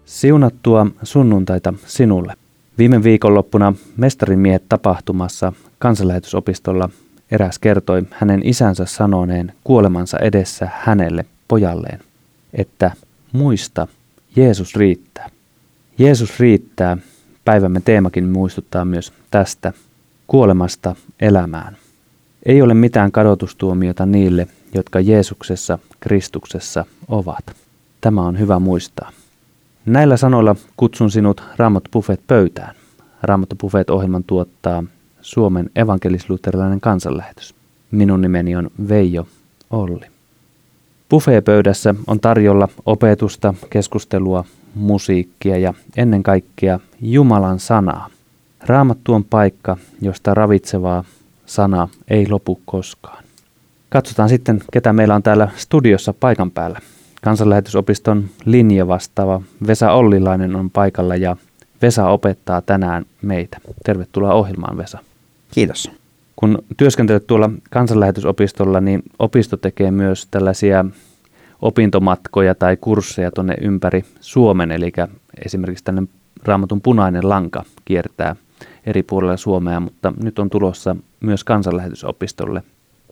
Siunattua sunnuntaita sinulle. Viime viikonloppuna Mestarin miehet -tapahtumassa Kansanlähetysopistolla eräs kertoi hänen isänsä sanoneen kuolemansa edessä hänelle, pojalleen, että muista, Jeesus riittää. Jeesus riittää, päivämme teemakin muistuttaa myös tästä, kuolemasta elämään. Ei ole mitään kadotustuomiota niille, jotka Jeesuksessa, Kristuksessa ovat. Tämä on hyvä muistaa. Näillä sanoilla kutsun sinut Raamattu Buffet pöytään. Raamattu Buffet-ohjelman tuottaa Suomen evankelis-luterilainen kansanlähetys. Minun nimeni on Veijo Olli. Buffet-pöydässä on tarjolla opetusta, keskustelua, musiikkia ja ennen kaikkea Jumalan sanaa. Raamattu on paikka, josta ravitsevaa sanaa ei lopu koskaan. Katsotaan sitten, ketä meillä on täällä studiossa paikan päällä. Kansanlähetysopiston linjavastaava Vesa Ollilainen on paikalla ja Vesa opettaa tänään meitä. Tervetuloa ohjelmaan, Vesa. Kiitos. Kun työskentelet tuolla Kansanlähetysopistolla, niin opisto tekee myös tällaisia opintomatkoja tai kursseja tuonne ympäri Suomen. Eli esimerkiksi tänne Raamatun punainen lanka kiertää eri puolilla Suomea, mutta nyt on tulossa myös Kansanlähetysopistolle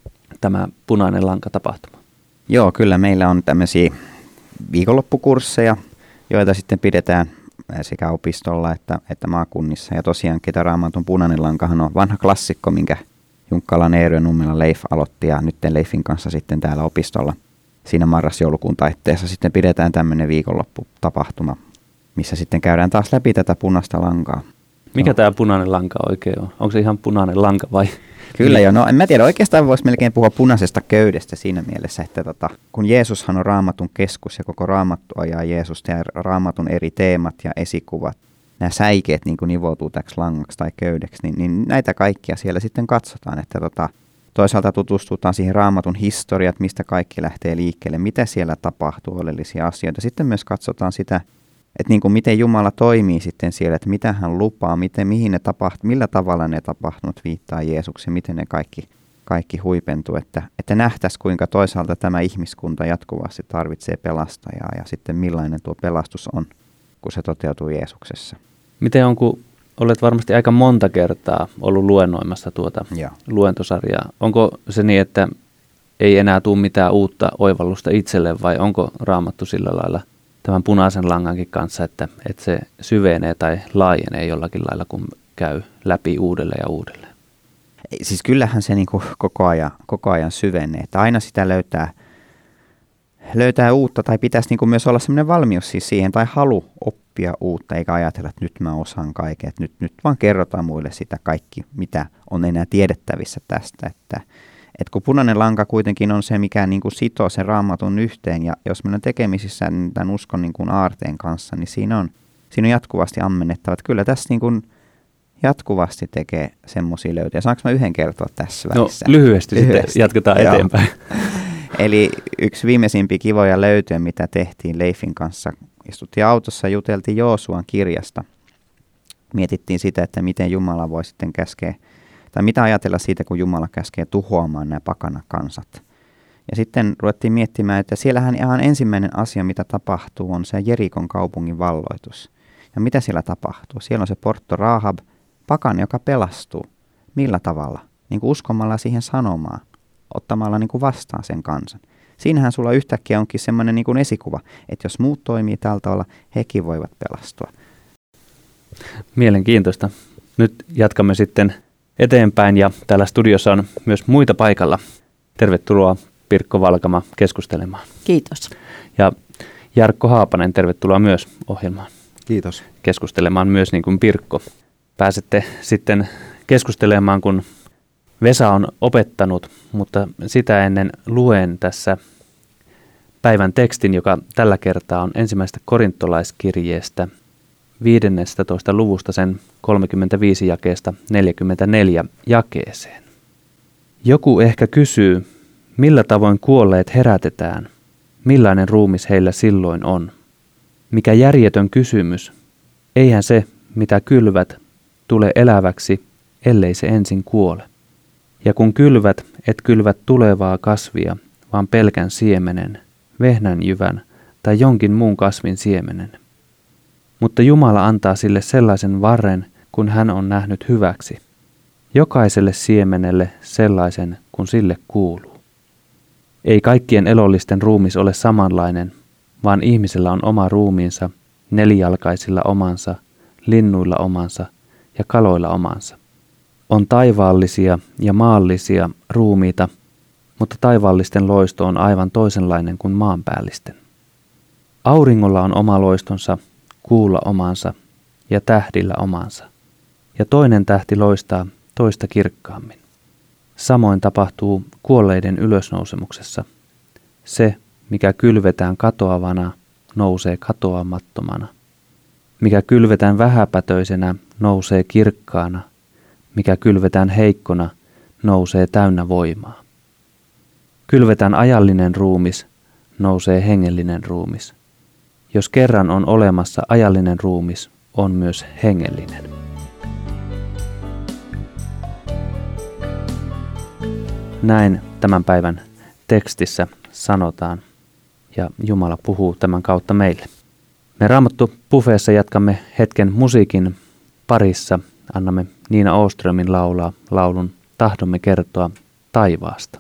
tämä punainen lanka-tapahtuma. Joo, kyllä meillä on tämmöisiä viikonloppukursseja, joita sitten pidetään sekä opistolla että maakunnissa. Ja tosiaankin tämä Raamatun punainen lankahan on vanha klassikko, minkä Junkkalan Eero ja Nummelan Leif aloitti. Ja nyt Leifin kanssa sitten täällä opistolla siinä marras-joulukuun taitteessa sitten pidetään tämmöinen viikonlopputapahtuma, missä sitten käydään taas läpi tätä punaista lankaa. Mikä tämä punainen lanka oikein on? Onko se ihan punainen lanka vai? Kyllä joo, no en mä tiedä, oikeastaan voisi melkein puhua punaisesta köydestä siinä mielessä, että kun Jeesushan on Raamatun keskus ja koko Raamattu ajaa Jeesusta ja Raamatun eri teemat ja esikuvat, nämä säikeet niin kuin nivoutuu täksi langaksi tai köydeksi, niin näitä kaikkia siellä sitten katsotaan, että toisaalta tutustutaan siihen Raamatun historiaan, mistä kaikki lähtee liikkeelle, mitä siellä tapahtuu, oleellisia asioita. Sitten myös katsotaan sitä, että niin kuin miten Jumala toimii sitten siellä, että mitä hän lupaa, mihin ne tapahtuu, millä tavalla ne tapahtunut viittaa Jeesukseen, miten ne kaikki huipentuu, että nähtäisiin kuinka toisaalta tämä ihmiskunta jatkuvasti tarvitsee pelastajaa ja sitten millainen tuo pelastus on, kun se toteutuu Jeesuksessa. Miten on, kun olet varmasti aika monta kertaa ollut luennoimassa tuota luentosarjaa, onko se niin, että ei enää tule mitään uutta oivallusta itselle vai onko Raamattu sillä lailla tämän punaisen langankin kanssa, että se syvenee tai laajenee jollakin lailla, kun käy läpi uudelleen ja uudelleen? Siis kyllähän se niin kuin koko ajan syvenee, että aina sitä löytää uutta tai pitäisi niin kuin myös olla sellainen valmius siis siihen tai halu oppia uutta, eikä ajatella, että nyt mä osaan kaiken, että nyt vaan kerrotaan muille sitä kaikki, mitä on enää tiedettävissä tästä, että kun punainen lanka kuitenkin on se, mikä niin kuin sitoo sen Raamatun yhteen, ja jos meillä on tekemisissä tämän uskon niin kuin aarteen kanssa, niin siinä on jatkuvasti ammennettava. Että kyllä tässä niin kuin jatkuvasti tekee semmoisia löytöjä. Saanko mä yhden kertoa tässä välissä? No lyhyesti. Sitten jatketaan eteenpäin. Eli yksi viimeisimpiä kivoja löytöjä, mitä tehtiin Leifin kanssa, istuttiin autossa, juteltiin Joosuan kirjasta. Mietittiin sitä, että miten Jumala voi sitten käskeä, tai mitä ajatella siitä, kun Jumala käskee tuhoamaan nämä pakanakansat. Ja sitten ruvettiin miettimään, että siellähän ihan ensimmäinen asia, mitä tapahtuu, on se Jerikon kaupungin valloitus. Ja mitä siellä tapahtuu? Siellä on se Portto Rahab, pakana, joka pelastuu. Millä tavalla? Niin kuin uskomalla siihen sanomaan, ottamalla niin kuin vastaan sen kansan. Siinähän sulla yhtäkkiä onkin semmoinen niin kuin esikuva, että jos muut toimii tällä tavalla, hekin voivat pelastua. Mielenkiintoista. Nyt jatkamme sitten eteenpäin ja täällä studiossa on myös muita paikalla. Tervetuloa Pirkko Valkama keskustelemaan. Kiitos. Ja Jarkko Haapanen, tervetuloa myös ohjelmaan. Kiitos. Keskustelemaan myös niin kuin Pirkko. Pääsette sitten keskustelemaan, kun Vesa on opettanut, mutta sitä ennen luen tässä päivän tekstin, joka tällä kertaa on ensimmäisestä korintolaiskirjeestä 15. luvusta sen 35 jakeesta 44 jakeeseen. Joku ehkä kysyy, millä tavoin kuolleet herätetään, millainen ruumis heillä silloin on. Mikä järjetön kysymys, eihän se, mitä kylvät, tule eläväksi, ellei se ensin kuole. Ja kun kylvät, et kylvät tulevaa kasvia, vaan pelkän siemenen, vehnänjyvän tai jonkin muun kasvin siemenen. mutta Jumala antaa sille sellaisen varren, kun hän on nähnyt hyväksi. Jokaiselle siemenelle sellaisen, kun sille kuuluu. Ei kaikkien elollisten ruumis ole samanlainen, vaan ihmisellä on oma ruumiinsa, nelijalkaisilla omansa, linnuilla omansa ja kaloilla omansa. On taivaallisia ja maallisia ruumiita, mutta taivaallisten loisto on aivan toisenlainen kuin maanpäällisten. Auringolla on oma loistonsa, kuulla omansa ja tähdillä omansa, ja toinen tähti loistaa toista kirkkaammin. Samoin tapahtuu kuolleiden ylösnousemuksessa. Se, mikä kylvetään katoavana, nousee katoamattomana. Mikä kylvetään vähäpätöisenä, nousee kirkkaana. Mikä kylvetään heikkona, nousee täynnä voimaa. Kylvetään ajallinen ruumis, nousee hengellinen ruumis. Jos kerran on olemassa ajallinen ruumis, on myös hengellinen. Näin tämän päivän tekstissä sanotaan, ja Jumala puhuu tämän kautta meille. Me Raamattu Buffeessa jatkamme hetken musiikin parissa. Annamme Niina Åströmin laulaa laulun Tahdomme kertoa taivaasta.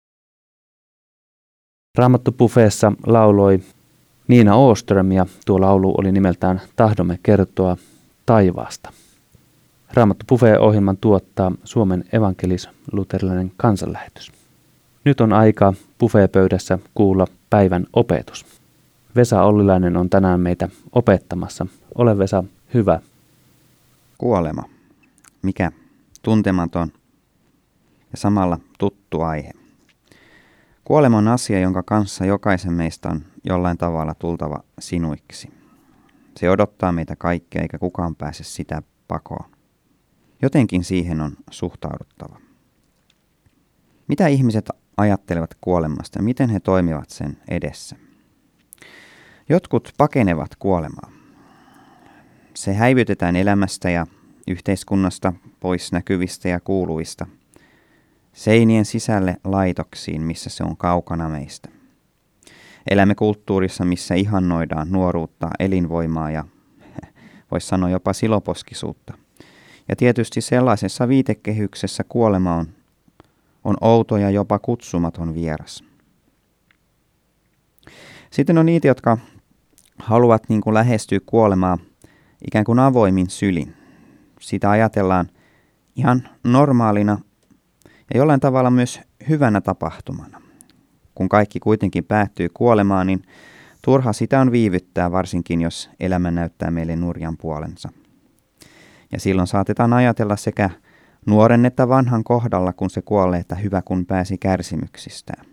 Raamattu Buffeessa lauloi Niina Åström, ja tuo laulu oli nimeltään Tahdomme kertoa taivaasta. Raamattu Buffet-ohjelman tuottaa Suomen evankelis-luterilainen kansanlähetys. Nyt on aika Buffet-pöydässä kuulla päivän opetus. Vesa Ollilainen on tänään meitä opettamassa. Ole Vesa hyvä. Kuolema. Mikä tuntematon ja samalla tuttu aihe. Kuolema on asia, jonka kanssa jokaisen meistä on jollain tavalla tultava sinuiksi. Se odottaa meitä kaikkea, eikä kukaan pääse sitä pakoon. Jotenkin siihen on suhtauduttava. Mitä ihmiset ajattelevat kuolemasta ja miten he toimivat sen edessä? Jotkut pakenevat kuolemaa. Se häivytetään elämästä ja yhteiskunnasta, pois näkyvistä ja kuuluista, seinien sisälle laitoksiin, missä se on kaukana meistä. Elämme kulttuurissa, missä ihannoidaan nuoruutta, elinvoimaa ja voisi sanoa jopa siloposkisuutta. Ja tietysti sellaisessa viitekehyksessä kuolema on outo ja jopa kutsumaton vieras. Sitten on niitä, jotka haluavat lähestyä kuolemaa ikään kuin avoimin sylin. Sitä ajatellaan ihan normaalina ja jollain tavalla myös hyvänä tapahtumana. Kun kaikki kuitenkin päättyy kuolemaan, niin turha sitä on viivyttää, varsinkin jos elämä näyttää meille nurjan puolensa. Ja silloin saatetaan ajatella sekä nuoren että vanhan kohdalla, kun se kuolee, että hyvä kun pääsi kärsimyksistään.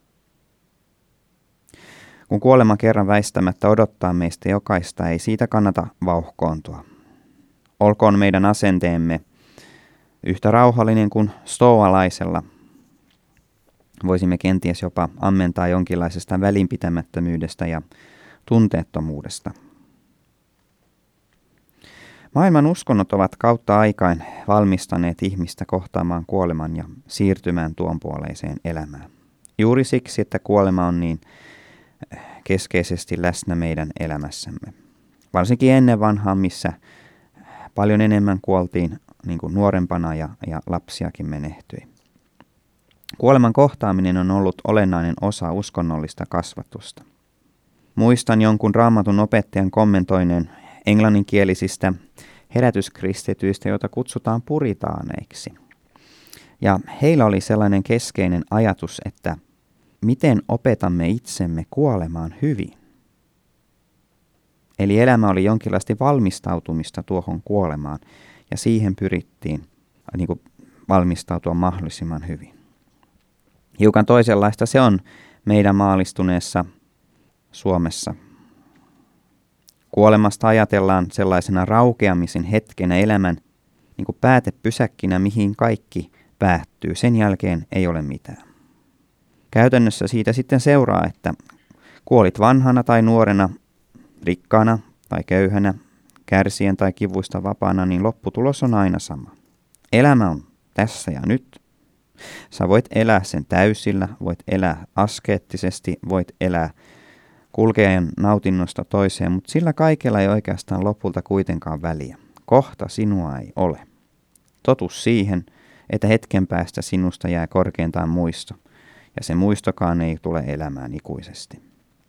Kun kuolema kerran väistämättä odottaa meistä jokaista, ei siitä kannata vauhkoontua. Olkoon meidän asenteemme yhtä rauhallinen kuin stoalaisella. Voisimme kenties jopa ammentaa jonkinlaisesta välinpitämättömyydestä ja tunteettomuudesta. Maailman uskonnot ovat kautta aikain valmistaneet ihmistä kohtaamaan kuoleman ja siirtymään tuon puoleiseen elämään. Juuri siksi, että kuolema on niin keskeisesti läsnä meidän elämässämme. Varsinkin ennen vanhaa, missä paljon enemmän kuoltiin niin kuin nuorempana ja lapsiakin menehtyi. Kuoleman kohtaaminen on ollut olennainen osa uskonnollista kasvatusta. Muistan jonkun Raamatun opettajan kommentoineen englanninkielisistä herätyskristityistä, joita kutsutaan puritaaneiksi. Ja heillä oli sellainen keskeinen ajatus, että miten opetamme itsemme kuolemaan hyvin. Eli elämä oli jonkinlaista valmistautumista tuohon kuolemaan, ja siihen pyrittiin valmistautua mahdollisimman hyvin. Hiukan toisenlaista se on meidän maallistuneessa Suomessa. Kuolemasta ajatellaan sellaisena raukeamisen hetkenä elämän päätepysäkkinä, mihin kaikki päättyy. Sen jälkeen ei ole mitään. Käytännössä siitä sitten seuraa, että kuolit vanhana tai nuorena, rikkaana tai köyhänä, kärsien tai kivuista vapaana, niin lopputulos on aina sama. Elämä on tässä ja nyt. Sä voit elää sen täysillä, voit elää askeettisesti, voit elää kulkeen nautinnosta toiseen, mutta sillä kaikella ei oikeastaan lopulta kuitenkaan väliä. Kohta sinua ei ole. Totus siihen, että hetken päästä sinusta jää korkeintaan muisto, ja se muistokaan ei tule elämään ikuisesti.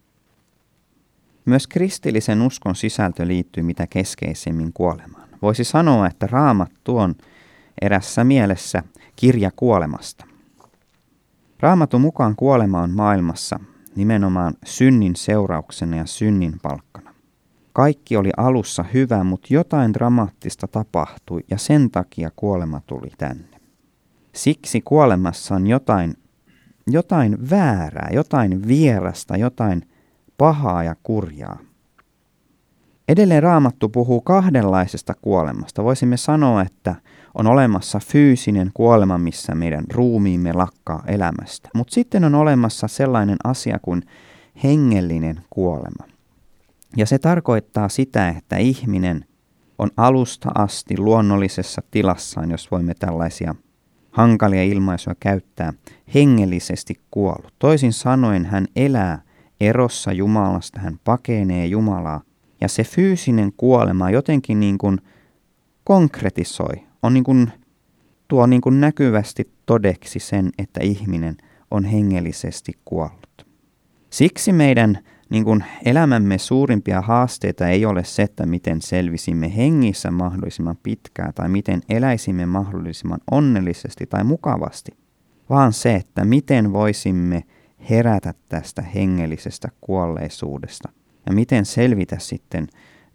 Myös kristillisen uskon sisältö liittyy mitä keskeisemmin kuolemaan. Voisi sanoa, että Raamattu on erässä mielessä kirja kuolemasta. Raamatun mukaan kuolema on maailmassa nimenomaan synnin seurauksena ja synnin palkkana. Kaikki oli alussa hyvä, mutta jotain dramaattista tapahtui ja sen takia kuolema tuli tänne. Siksi kuolemassa on jotain väärää, jotain vierasta, jotain pahaa ja kurjaa. Edelleen Raamattu puhuu kahdenlaisesta kuolemasta. Voisimme sanoa, että on olemassa fyysinen kuolema, missä meidän ruumiimme lakkaa elämästä. Mutta sitten on olemassa sellainen asia kuin hengellinen kuolema. Ja se tarkoittaa sitä, että ihminen on alusta asti luonnollisessa tilassaan, jos voimme tällaisia hankalia ilmaisuja käyttää, hengellisesti kuollut. Toisin sanoen hän elää erossa Jumalasta, hän pakenee Jumalaa. Ja se fyysinen kuolema jotenkin niin kuin konkretisoi, on tuo näkyvästi todeksi sen, että ihminen on hengellisesti kuollut. Siksi meidän elämämme suurimpia haasteita ei ole se, että miten selvisimme hengissä mahdollisimman pitkään tai miten eläisimme mahdollisimman onnellisesti tai mukavasti, vaan se, että miten voisimme herätä tästä hengellisestä kuolleisuudesta ja miten selvitä sitten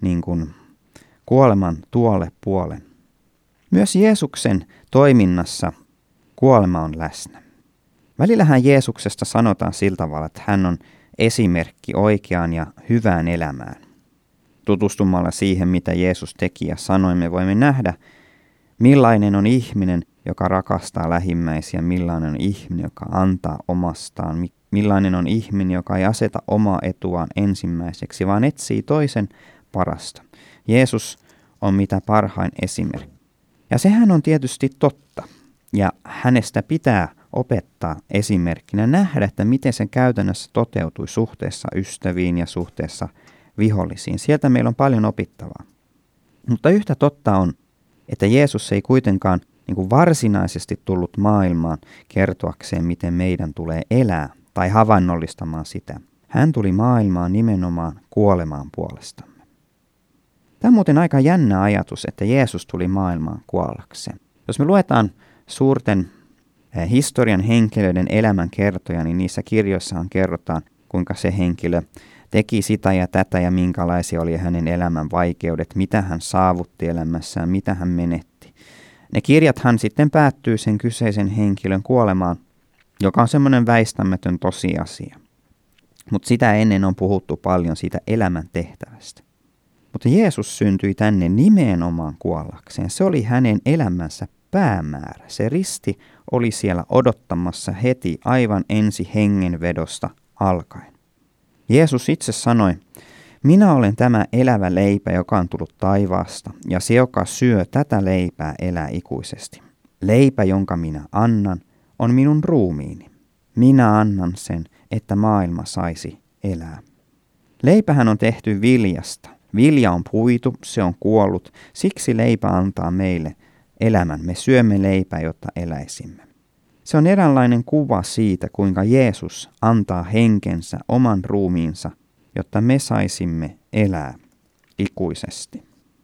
kuoleman tuolle puolen. Myös Jeesuksen toiminnassa kuolema on läsnä. Välillähän Jeesuksesta sanotaan sillä tavalla, että hän on esimerkki oikeaan ja hyvään elämään. Tutustumalla siihen, mitä Jeesus teki ja sanoi, me voimme nähdä, millainen on ihminen, joka rakastaa lähimmäisiä, millainen on ihminen, joka antaa omastaan, millainen on ihminen, joka ei aseta omaa etuaan ensimmäiseksi, vaan etsii toisen parasta. Jeesus on mitä parhain esimerkki. Ja sehän on tietysti totta, ja hänestä pitää opettaa esimerkkinä, nähdä, että miten se käytännössä toteutui suhteessa ystäviin ja suhteessa vihollisiin. Sieltä meillä on paljon opittavaa. Mutta yhtä totta on, että Jeesus ei kuitenkaan varsinaisesti tullut maailmaan kertoakseen, miten meidän tulee elää tai havainnollistamaan sitä. Hän tuli maailmaan nimenomaan kuolemaan puolestamme. Tämä on muuten aika jännä ajatus, että Jeesus tuli maailmaan kuollakseen. Jos me luetaan suurten historian henkilöiden elämän kertoja, niin niissä kirjoissahan kerrotaan, kuinka se henkilö teki sitä ja tätä ja minkälaisia oli hänen elämän vaikeudet, mitä hän saavutti elämässään, mitä hän menetti. Ne kirjathan sitten päättyy sen kyseisen henkilön kuolemaan, joka on semmoinen väistämätön tosiasia. Mutta sitä ennen on puhuttu paljon siitä elämän tehtävästä. Mutta Jeesus syntyi tänne nimenomaan kuollakseen. Se oli hänen elämänsä päämäärä. Se risti oli siellä odottamassa heti aivan ensi hengenvedosta alkaen. Jeesus itse sanoi, minä olen tämä elävä leipä, joka on tullut taivaasta, ja se, joka syö tätä leipää, elää ikuisesti. Leipä, jonka minä annan, on minun ruumiini. Minä annan sen, että maailma saisi elää. Leipähän on tehty viljasta. Vilja on puitu, se on kuollut, siksi leipä antaa meille elämän. Me syömme leipää, jotta eläisimme. Se on eräänlainen kuva siitä, kuinka Jeesus antaa henkensä, oman ruumiinsa, jotta me saisimme elää ikuisesti.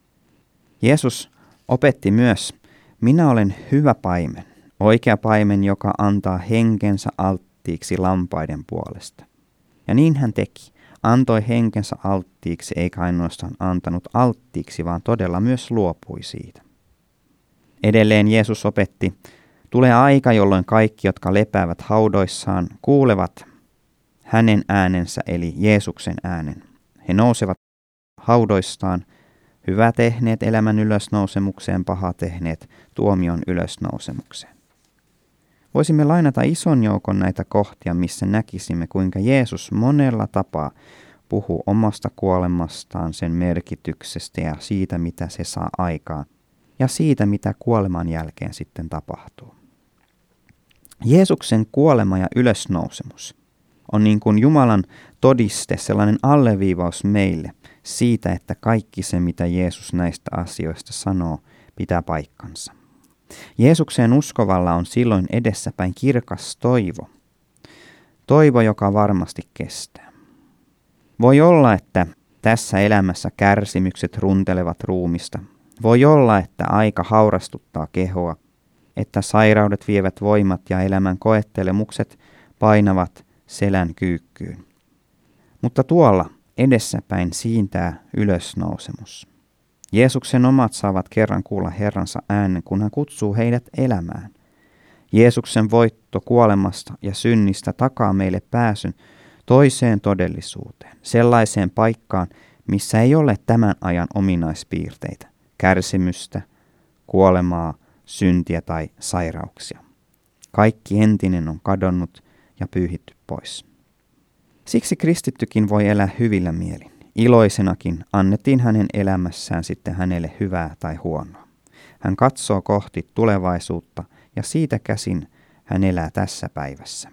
Jeesus opetti myös, minä olen hyvä paimen, oikea paimen, joka antaa henkensä alttiiksi lampaiden puolesta. Ja niin hän teki. Antoi henkensä alttiiksi, eikä ainoastaan antanut alttiiksi, vaan todella myös luopui siitä. Edelleen Jeesus opetti, tulee aika, jolloin kaikki, jotka lepäävät haudoissaan, kuulevat hänen äänensä, eli Jeesuksen äänen. He nousevat haudoistaan, hyvä tehneet elämän ylösnousemukseen, paha tehneet tuomion ylösnousemukseen. Voisimme lainata ison joukon näitä kohtia, missä näkisimme, kuinka Jeesus monella tapaa puhuu omasta kuolemastaan, sen merkityksestä ja siitä, mitä se saa aikaan, ja siitä, mitä kuoleman jälkeen sitten tapahtuu. Jeesuksen kuolema ja ylösnousemus on niin kuin Jumalan todiste, sellainen alleviivaus meille siitä, että kaikki se, mitä Jeesus näistä asioista sanoo, pitää paikkansa. Jeesukseen uskovalla on silloin edessäpäin kirkas toivo. Toivo, joka varmasti kestää. Voi olla, että tässä elämässä kärsimykset runtelevat ruumista. Voi olla, että aika haurastuttaa kehoa, että sairaudet vievät voimat ja elämän koettelemukset painavat selän kyykkyyn. Mutta tuolla edessäpäin siintää ylösnousemus. Jeesuksen omat saavat kerran kuulla Herransa äänen, kun hän kutsuu heidät elämään. Jeesuksen voitto kuolemasta ja synnistä takaa meille pääsyn toiseen todellisuuteen, sellaiseen paikkaan, missä ei ole tämän ajan ominaispiirteitä, kärsimystä, kuolemaa, syntiä tai sairauksia. Kaikki entinen on kadonnut ja pyyhitty pois. Siksi kristittykin voi elää hyvillä mielin. Iloisenakin annettiin hänen elämässään sitten hänelle hyvää tai huonoa. Hän katsoo kohti tulevaisuutta ja siitä käsin hän elää tässä päivässä.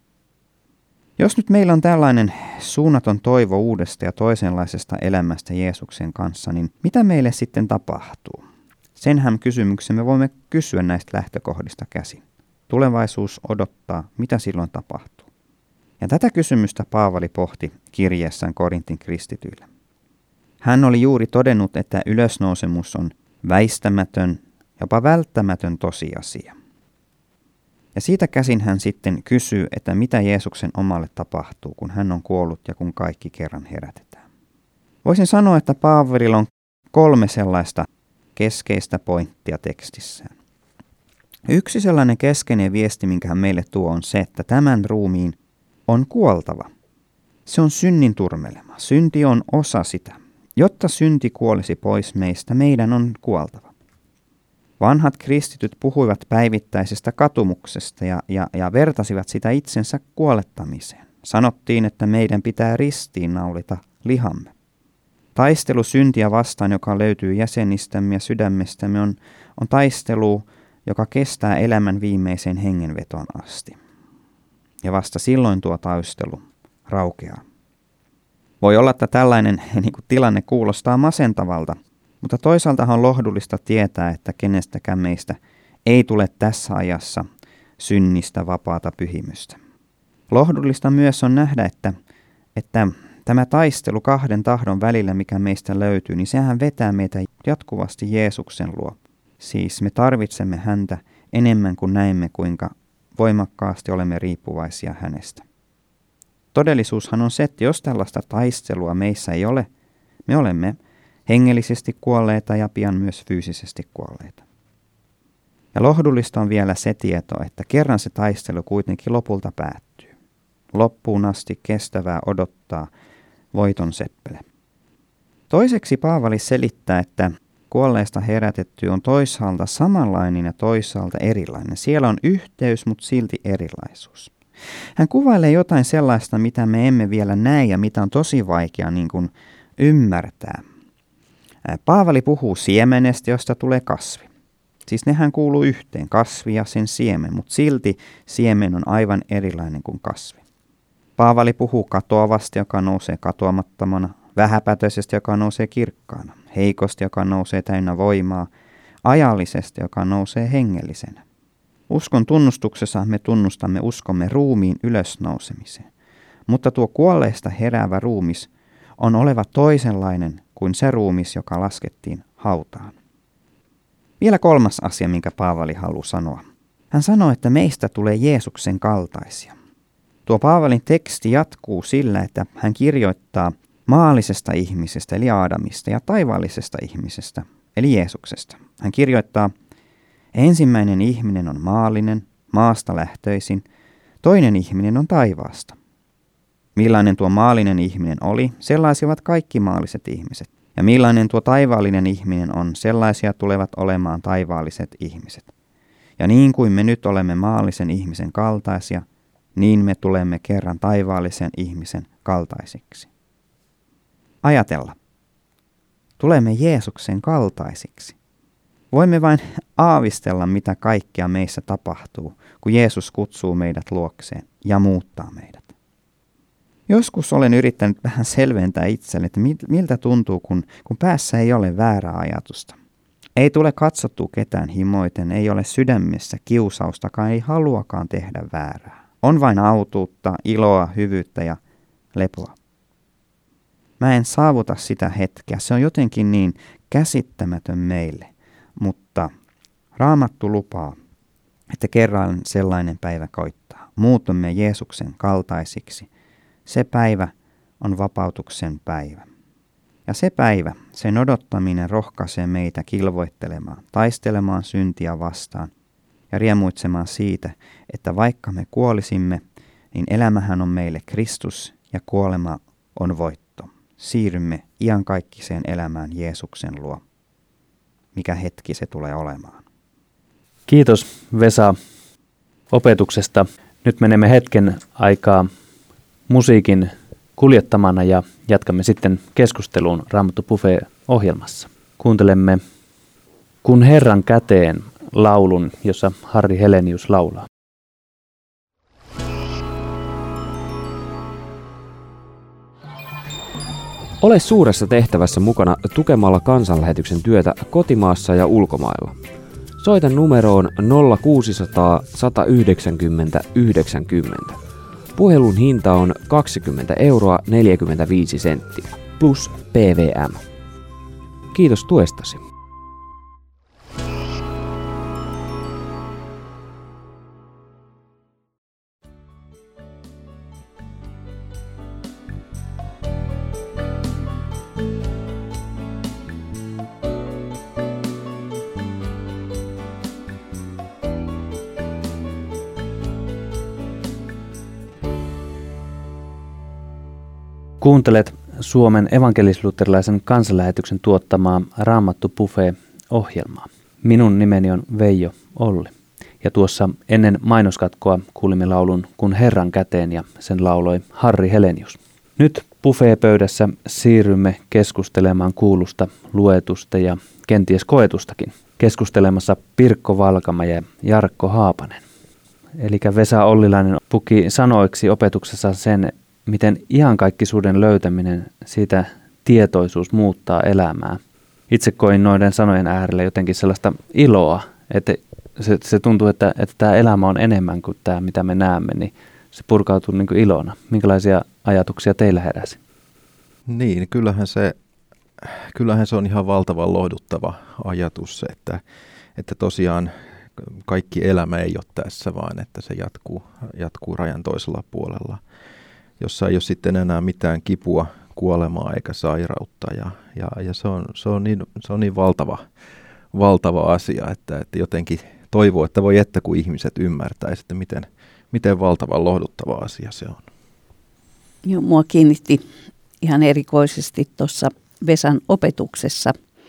Jos nyt meillä on tällainen suunnaton toivo uudesta ja toisenlaisesta elämästä Jeesuksen kanssa, niin mitä meille sitten tapahtuu? Senhän kysymyksen me voimme kysyä näistä lähtökohdista käsin. Tulevaisuus odottaa, mitä silloin tapahtuu. Ja tätä kysymystä Paavali pohti kirjeessään Korintin kristityille. Hän oli juuri todennut, että ylösnousemus on väistämätön, jopa välttämätön tosiasia. Ja siitä käsin hän sitten kysyy, että mitä Jeesuksen omalle tapahtuu, kun hän on kuollut ja kun kaikki kerran herätetään. Voisin sanoa, että Paavalilla on 3 sellaista keskeistä pointtia tekstissään. Yksi sellainen keskeinen viesti, minkä hän meille tuo, on se, että tämän ruumiin on kuoltava. Se on synnin turmelema. Synti on osa sitä. Jotta synti kuolisi pois meistä, meidän on kuoltava. Vanhat kristityt puhuivat päivittäisestä katumuksesta ja vertasivat sitä itsensä kuolettamiseen. Sanottiin, että meidän pitää ristiinnaulita lihamme. Taistelu syntiä vastaan, joka löytyy jäsenistämme ja sydämestämme, on taistelu, joka kestää elämän viimeiseen hengenvetoon asti. Ja vasta silloin tuo taistelu raukeaa. Voi olla, että tällainen tilanne kuulostaa masentavalta, mutta toisaalta on lohdullista tietää, että kenestäkään meistä ei tule tässä ajassa synnistä vapaata pyhimystä. Lohdullista myös on nähdä, että tämä taistelu 2 tahdon välillä, mikä meistä löytyy, niin sehän vetää meitä jatkuvasti Jeesuksen luo. Siis me tarvitsemme häntä enemmän kuin näemme, kuinka voimakkaasti olemme riippuvaisia hänestä. Todellisuushan on se, että jos tällaista taistelua meissä ei ole, me olemme hengellisesti kuolleita ja pian myös fyysisesti kuolleita. Ja lohdullista on vielä se tieto, että kerran se taistelu kuitenkin lopulta päättyy. Loppuun asti kestävää odottaa voiton seppele. Toiseksi Paavali selittää, että kuolleista herätetty on toisaalta samanlainen ja toisaalta erilainen. Siellä on yhteys, mutta silti erilaisuus. Hän kuvailee jotain sellaista, mitä me emme vielä näe ja mitä on tosi vaikea ymmärtää. Paavali puhuu siemenestä, josta tulee kasvi. Siis nehän kuuluu yhteen, kasvi ja sen siemen, mutta silti siemen on aivan erilainen kuin kasvi. Paavali puhuu katoavasta, joka nousee katoamattomana, vähäpätöisestä, joka nousee kirkkaana, heikosta, joka nousee täynnä voimaa, ajallisesta, joka nousee hengellisenä. Uskon tunnustuksessa me tunnustamme uskomme ruumiin ylösnousemiseen, mutta tuo kuolleista heräävä ruumis on oleva toisenlainen kuin se ruumis, joka laskettiin hautaan. Vielä 3. asia, minkä Paavali haluaa sanoa. Hän sanoo, että meistä tulee Jeesuksen kaltaisia. Tuo Paavalin teksti jatkuu sillä, että hän kirjoittaa maallisesta ihmisestä eli Aadamista ja taivaallisesta ihmisestä eli Jeesuksesta. Hän kirjoittaa, ensimmäinen ihminen on maallinen, maasta lähtöisin, toinen ihminen on taivaasta. Millainen tuo maallinen ihminen oli, sellaisia ovat kaikki maalliset ihmiset. Ja millainen tuo taivaallinen ihminen on, sellaisia tulevat olemaan taivaalliset ihmiset. Ja niin kuin me nyt olemme maallisen ihmisen kaltaisia, niin me tulemme kerran taivaallisen ihmisen kaltaisiksi. Ajatella. Tulemme Jeesuksen kaltaisiksi. Voimme vain aavistella, mitä kaikkea meissä tapahtuu, kun Jeesus kutsuu meidät luokseen ja muuttaa meidät. Joskus olen yrittänyt vähän selventää itselle, että miltä tuntuu, kun päässä ei ole väärää ajatusta. Ei tule katsottua ketään himoiten, ei ole sydämessä kiusaustakaan, ei haluakaan tehdä väärää. On vain autuutta, iloa, hyvyyttä ja lepoa. Mä en saavuta sitä hetkeä, se on jotenkin niin käsittämätön meille, mutta Raamattu lupaa, että kerran sellainen päivä koittaa. Muutumme Jeesuksen kaltaisiksi. Se päivä on vapautuksen päivä. Ja se päivä, sen odottaminen rohkaisee meitä kilvoittelemaan, taistelemaan syntiä vastaan ja riemuitsemaan siitä, että vaikka me kuolisimme, niin elämähän on meille Kristus ja kuolema on voitto. Siirrymme iankaikkiseen elämään Jeesuksen luo. Mikä hetki se tulee olemaan. Kiitos Vesa opetuksesta. Nyt menemme hetken aikaa musiikin kuljettamana ja jatkamme sitten keskusteluun Raamattu Buffet-ohjelmassa. Kuuntelemme Kun Herran käteen -laulun, jossa Harri Helenius laulaa. Ole suuressa tehtävässä mukana tukemalla kansanlähetyksen työtä kotimaassa ja ulkomailla. Soita numeroon 0600 190 90. Puhelun hinta on 20 euroa 45 senttiä plus PVM. Kiitos tuestasi. Kuuntelet Suomen evankelis-luterilaisen kansanlähetyksen tuottamaa Raamattu Buffet-ohjelmaa. Minun nimeni on Veijo Olli. Ja tuossa ennen mainoskatkoa kuulimme laulun Kun Herran käteen ja sen lauloi Harri Helenius. Nyt buffet-pöydässä siirrymme keskustelemaan kuulusta, luetusta ja kenties koetustakin. Keskustelemassa Pirkko Valkama ja Jarkko Haapanen. Eli Vesa Ollilainen puki sanoiksi opetuksessa sen, miten iankaikkisuuden löytäminen, siitä tietoisuus muuttaa elämää. Itse koin noiden sanojen äärellä jotenkin sellaista iloa, että se tuntuu, että tämä elämä on enemmän kuin tämä, mitä me näemme, niin se purkautuu niin kuin ilona. Minkälaisia ajatuksia teillä heräsi? Niin, kyllähän se on ihan valtavan lohduttava ajatus, että tosiaan kaikki elämä ei ole tässä, vaan että se jatkuu rajan toisella puolella, jossa ei ole sitten enää mitään kipua, kuolemaa eikä sairautta. Ja se on niin valtava asia, että jotenkin toivoo, että voi että kun ihmiset ymmärtäisivät, että miten valtavan lohduttava asia se on. Joo, mua kiinnitti ihan erikoisesti tuossa Vesan opetuksessa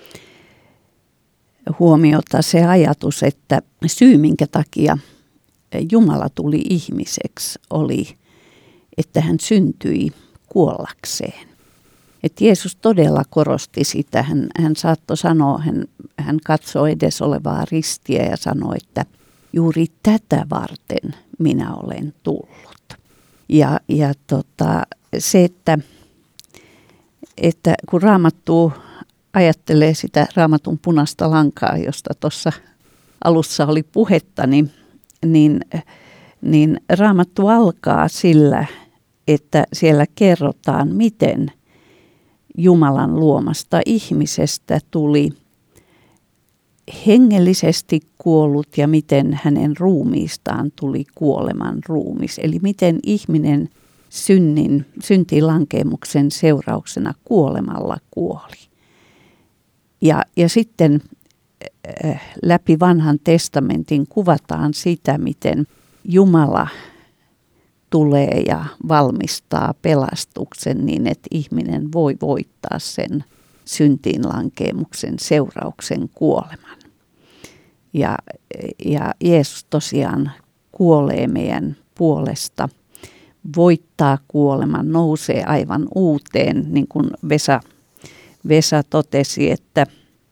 huomiota se ajatus, että syy minkä takia Jumala tuli ihmiseksi oli, että hän syntyi kuollakseen. Että Jeesus todella korosti sitä. Hän saattoi sanoa, hän katsoi edes olevaa ristiä ja sanoi, että juuri tätä varten minä olen tullut. Ja se, että kun Raamattu ajattelee sitä Raamatun punaista lankaa, josta tuossa alussa oli puhetta, niin Raamattu alkaa sillä, että siellä kerrotaan, miten Jumalan luomasta ihmisestä tuli hengellisesti kuollut ja miten hänen ruumiistaan tuli kuoleman ruumis. Eli miten ihminen syntilankeemuksen seurauksena kuolemalla kuoli. Ja sitten läpi Vanhan testamentin kuvataan sitä, miten Jumala tulee ja valmistaa pelastuksen niin, että ihminen voi voittaa sen syntiinlankeemuksen seurauksen kuoleman. Ja Jeesus tosiaan kuolee meidän puolesta, voittaa kuoleman, nousee aivan uuteen, niin kuin Vesa totesi, että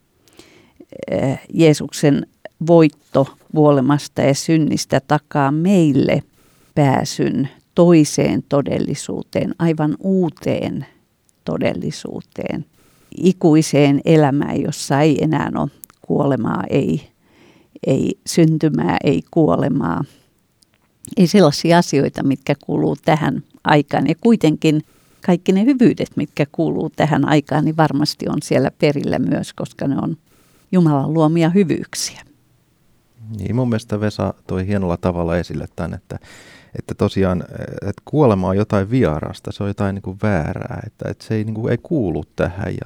Jeesuksen voitto kuolemasta ja synnistä takaa meille pääsyn toiseen todellisuuteen, aivan uuteen todellisuuteen, ikuiseen elämään, jossa ei enää ole kuolemaa, ei syntymää, ei kuolemaa. Ei sellaisia asioita, mitkä kuuluu tähän aikaan. Ja kuitenkin kaikki ne hyvyydet, mitkä kuuluu tähän aikaan, niin varmasti on siellä perillä myös, koska ne on Jumalan luomia hyvyyksiä. Niin, mun mielestä Vesa toi hienolla tavalla esille tämän, että tosiaan että kuolema on jotain vierasta, se on jotain niin kuin väärää, että se ei, niin kuin, ei kuulu tähän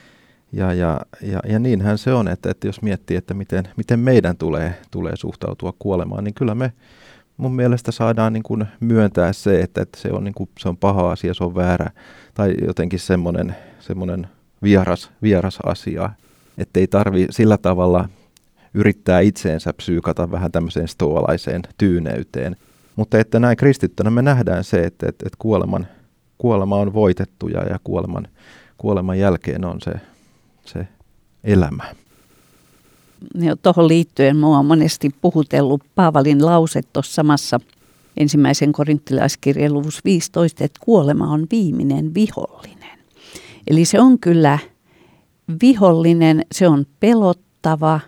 ja niinhän se on, että jos miettii, että miten meidän tulee suhtautua kuolemaan, niin kyllä me mun mielestä saadaan niin kuin myöntää se, että se on, niin kuin, se on paha asia, se on väärä tai jotenkin semmoinen vieras asia, että ei tarvi sillä tavalla yrittää itseensä psyykata vähän tämmöiseen stoalaiseen tyyneyteen. Mutta että näin kristittynä me nähdään se, että kuolema on voitettu ja kuoleman jälkeen on se elämä. Tuohon liittyen minua on monesti puhutellut Paavalin lause tuossa samassa 1. korinttilaiskirjan luvussa 15, että kuolema on viimeinen vihollinen. Eli se on kyllä vihollinen, se on pelottava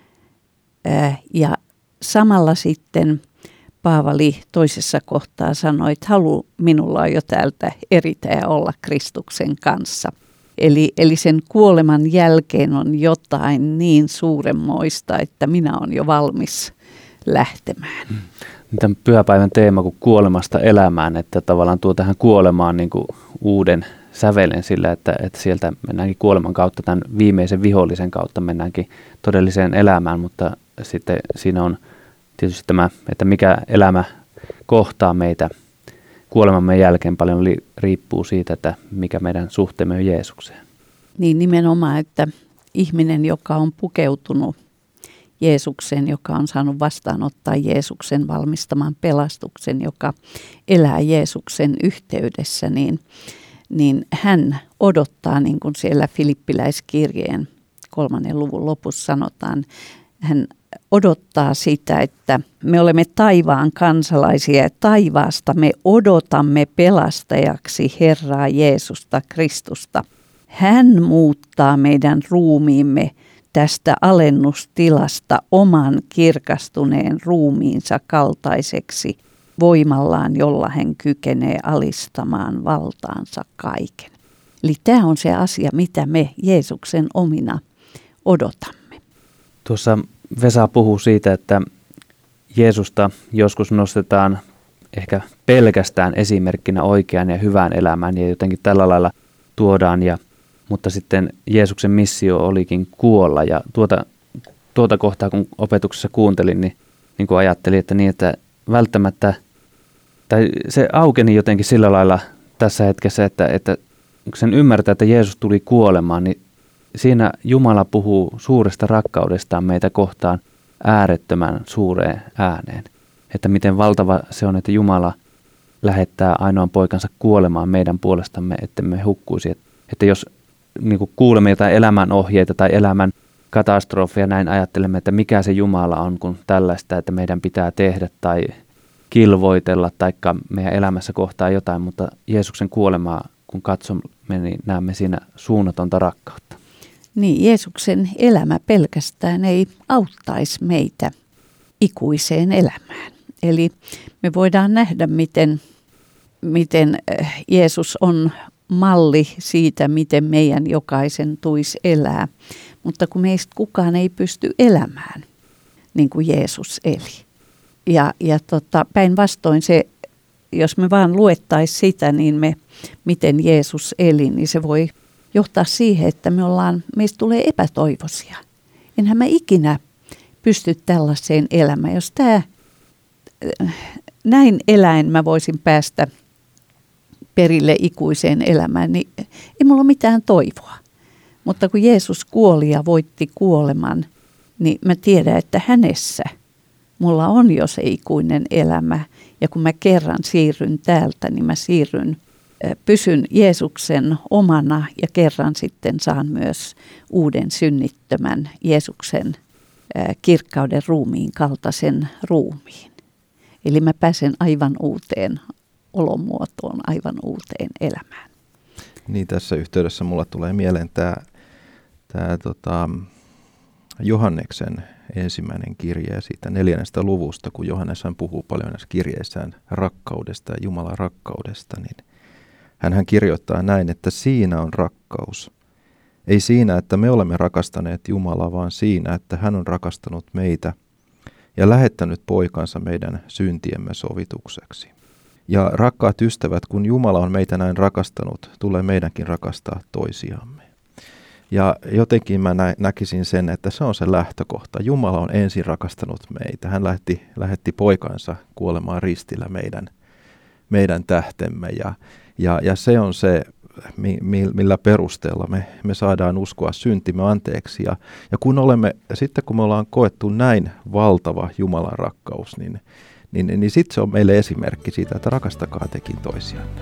ja samalla sitten Paavali toisessa kohtaa sanoi, että minulla on jo täältä eritä ja olla Kristuksen kanssa. Eli sen kuoleman jälkeen on jotain niin suuremmoista, että minä olen jo valmis lähtemään. Tämän pyhäpäivän teema kuin kuolemasta elämään, että tavallaan tuo tähän kuolemaan niin kuin uuden sävelen sillä, että sieltä mennäänkin kuoleman kautta, tämän viimeisen vihollisen kautta mennäänkin todelliseen elämään, mutta sitten siinä on tietysti tämä, että mikä elämä kohtaa meitä kuolemamme jälkeen paljon riippuu siitä, että mikä meidän suhteemme on Jeesukseen. Niin nimenomaan, että ihminen, joka on pukeutunut Jeesukseen, joka on saanut vastaanottaa Jeesuksen valmistaman pelastuksen, joka elää Jeesuksen yhteydessä, niin hän odottaa, niin kuin siellä Filippiläiskirjeen 3. luvun lopussa sanotaan, hän odottaa sitä, että me olemme taivaan kansalaisia ja taivaasta me odotamme pelastajaksi Herraa Jeesusta Kristusta. Hän muuttaa meidän ruumiimme tästä alennustilasta oman kirkastuneen ruumiinsa kaltaiseksi voimallaan, jolla hän kykenee alistamaan valtaansa kaiken. Eli tämä on se asia, mitä me Jeesuksen omina odotamme. Tuossa Vesa puhuu siitä, että Jeesusta joskus nostetaan ehkä pelkästään esimerkkinä oikean ja hyvään elämään ja jotenkin tällä lailla tuodaan, mutta sitten Jeesuksen missio olikin kuolla ja tuota kohtaa kun opetuksessa kuuntelin, niin kuin ajattelin, että välttämättä, tai se aukeni jotenkin sillä lailla tässä hetkessä, että kun sen ymmärtää, että Jeesus tuli kuolemaan, niin siinä Jumala puhuu suuresta rakkaudestaan meitä kohtaan äärettömän suureen ääneen. Että miten valtava se on, että Jumala lähettää ainoan poikansa kuolemaan meidän puolestamme, että me hukkuisi. Että jos niin kuin kuulemme jotain elämän ohjeita tai elämän katastrofia, näin ajattelemme, että mikä se Jumala on, kun tällaista, että meidän pitää tehdä tai kilvoitella tai meidän elämässä kohtaa jotain, mutta Jeesuksen kuolemaa, kun katsomme, niin näemme siinä suunnatonta rakkautta. Niin, Jeesuksen elämä pelkästään ei auttaisi meitä ikuiseen elämään. Eli me voidaan nähdä, miten Jeesus on malli siitä, miten meidän jokaisen tulisi elää. Mutta kun meistä kukaan ei pysty elämään niin kuin Jeesus eli. Ja päinvastoin se, jos me vaan luettaisiin sitä, niin miten Jeesus eli, niin se voi johtaa siihen, että meistä tulee epätoivoisia. Enhän mä ikinä pysty tällaiseen elämään. Jos näin eläen mä voisin päästä perille ikuiseen elämään, niin ei mulla ole mitään toivoa. Mutta kun Jeesus kuoli ja voitti kuoleman, niin mä tiedän, että hänessä mulla on jo se ikuinen elämä. Ja kun mä kerran siirryn täältä, niin mä pysyn Jeesuksen omana ja kerran sitten saan myös uuden synnittömän Jeesuksen kirkkauden ruumiin kaltaisen ruumiin. Eli mä pääsen aivan uuteen olomuotoon, aivan uuteen elämään. Niin, tässä yhteydessä mulla tulee mieleen tämä Johanneksen ensimmäinen kirje siitä 4. luvusta, kun Johannes puhuu paljon näissä kirjeissään rakkaudesta ja Jumalan rakkaudesta, niin hän kirjoittaa näin, että siinä on rakkaus. Ei siinä, että me olemme rakastaneet Jumalaa, vaan siinä, että hän on rakastanut meitä ja lähettänyt poikansa meidän syntiemme sovitukseksi. Ja rakkaat ystävät, kun Jumala on meitä näin rakastanut, tulee meidänkin rakastaa toisiamme. Ja jotenkin mä näkisin sen, että se on se lähtökohta. Jumala on ensin rakastanut meitä. Hän lähetti poikansa kuolemaan ristillä meidän tähtemme. Ja se on se, millä perusteella me saadaan uskoa syntimme anteeksi. Ja sitten kun me ollaan koettu näin valtava Jumalan rakkaus, niin sitten se on meille esimerkki siitä, että rakastakaa tekin toisianne.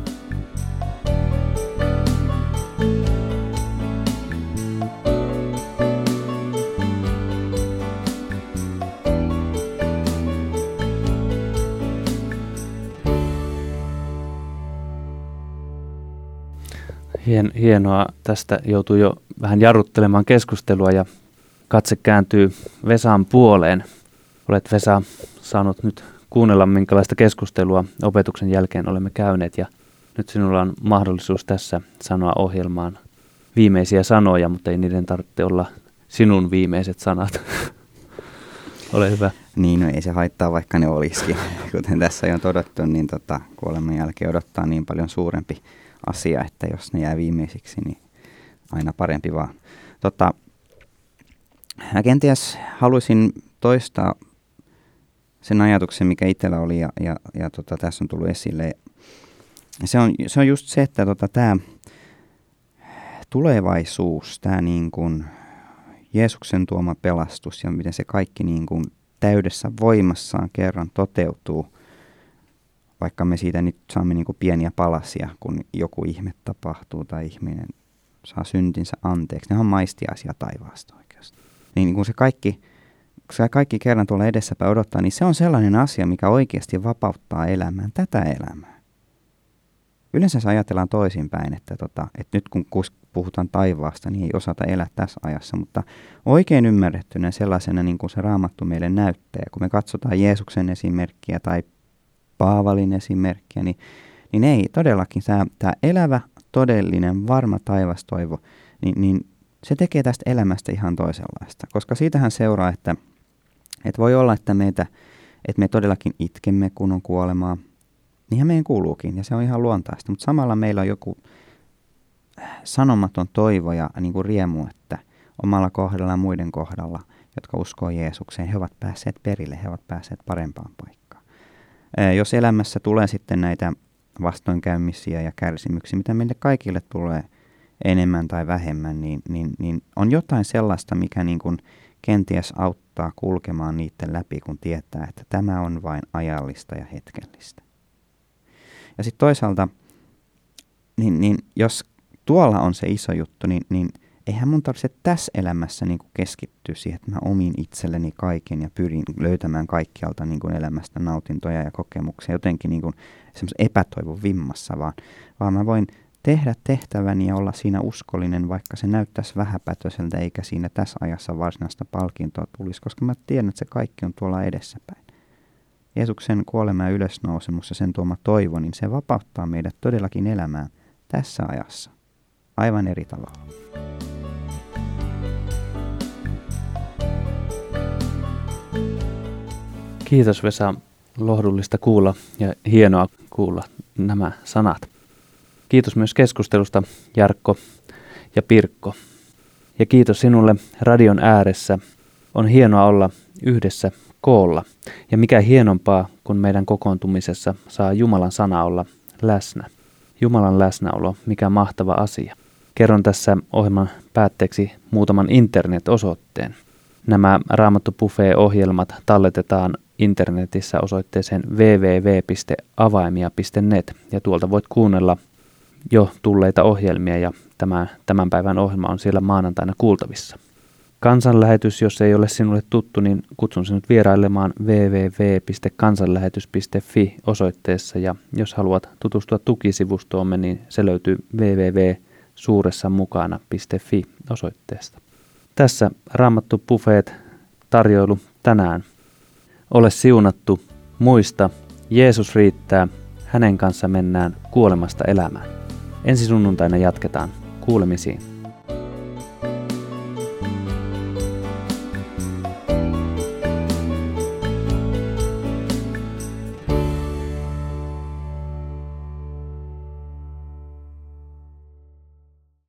Hienoa. Tästä joutuu jo vähän jarruttelemaan keskustelua ja katse kääntyy Vesan puoleen. Olet, Vesa, saanut nyt kuunnella, minkälaista keskustelua opetuksen jälkeen olemme käyneet, ja nyt sinulla on mahdollisuus tässä sanoa ohjelmaan viimeisiä sanoja, mutta ei niiden tarvitse olla sinun viimeiset sanat. Ole hyvä. Niin, no ei se haittaa, vaikka ne olisikin. Kuten tässä on todettu, niin kuoleman jälkeen odottaa niin paljon suurempi asia, että jos ne jää viimeisiksi, niin aina parempi vaan. Kenties haluaisin toistaa sen ajatuksen, mikä itsellä oli, ja tässä on tullut esille. Se on just se, että tämä tulevaisuus, tämä niin kuin Jeesuksen tuoma pelastus ja miten se kaikki niin kuin täydessä voimassaan kerran toteutuu, vaikka me siitä nyt saamme niin kuin pieniä palasia, kun joku ihme tapahtuu tai ihminen saa syntinsä anteeksi. Ne on maistiaisia taivaasta oikeastaan. Niin kun se kaikki kerran tuolla edessäpäin odottaa, niin se on sellainen asia, mikä oikeasti vapauttaa elämään, tätä elämää. Yleensä ajatellaan toisinpäin, että nyt kun puhutaan taivaasta, niin ei osata elää tässä ajassa, mutta oikein ymmärrettynä sellaisena, niin kuin se Raamattu meille näyttää. Kun me katsotaan Jeesuksen esimerkkiä tai Paavalin esimerkkiä, niin ei todellakin tämä elävä, todellinen, varma taivastoivo, niin se tekee tästä elämästä ihan toisenlaista. Koska siitähän seuraa, että voi olla, että me todellakin itkemme, kun on kuolemaa. Niinhän meidän kuuluukin, ja se on ihan luontaista. Mutta samalla meillä on joku sanomaton toivo ja niin kuin riemu, että omalla kohdalla ja muiden kohdalla, jotka uskoo Jeesukseen, he ovat päässeet perille, he ovat päässeet parempaan paikkaan. Jos elämässä tulee sitten näitä vastoinkäymisiä ja kärsimyksiä, mitä meille kaikille tulee enemmän tai vähemmän, niin on jotain sellaista, mikä niin kuin kenties auttaa kulkemaan niiden läpi, kun tietää, että tämä on vain ajallista ja hetkellistä. Ja sitten toisaalta, niin jos tuolla on se iso juttu, niin eihän mun tarvitse tässä elämässä niin kuin keskittyä siihen, että mä omin itselleni kaiken ja pyrin löytämään kaikkialta niin kuin elämästä nautintoja ja kokemuksia jotenkin niin kuin semmoisen epätoivon vimmassa, vaan mä voin tehdä tehtäväni ja olla siinä uskollinen, vaikka se näyttäisi vähäpätöiseltä eikä siinä tässä ajassa varsinaista palkintoa tulisi, koska mä tiedän, että se kaikki on tuolla edessäpäin. Jeesuksen kuolema ja ylösnousemus ja sen tuoma toivo, niin se vapauttaa meidät todellakin elämään tässä ajassa. Aivan eri tavalla. Kiitos, Vesa. Lohdullista kuulla ja hienoa kuulla nämä sanat. Kiitos myös keskustelusta, Jarkko ja Pirkko. Ja kiitos sinulle radion ääressä. On hienoa olla yhdessä koolla. Ja mikä hienompaa, kun meidän kokoontumisessa saa Jumalan sana olla läsnä. Jumalan läsnäolo, mikä mahtava asia. Kerron tässä ohjelman päätteeksi muutaman internet-osoitteen. Nämä Raamattu Buffet-ohjelmat talletetaan internetissä osoitteeseen www.avaimia.net ja tuolta voit kuunnella jo tulleita ohjelmia ja tämän päivän ohjelma on siellä maanantaina kuultavissa. Kansanlähetys, jos ei ole sinulle tuttu, niin kutsun sinut vierailemaan www.kansanlähetys.fi osoitteessa, ja jos haluat tutustua tukisivustoomme, niin se löytyy www.suuressamukana.fi osoitteesta. Tässä Raamattu Buffet tarjoilu tänään. Ole siunattu, muista, Jeesus riittää, hänen kanssa mennään kuolemasta elämään. Ensi sunnuntaina jatketaan. Kuulemisiin.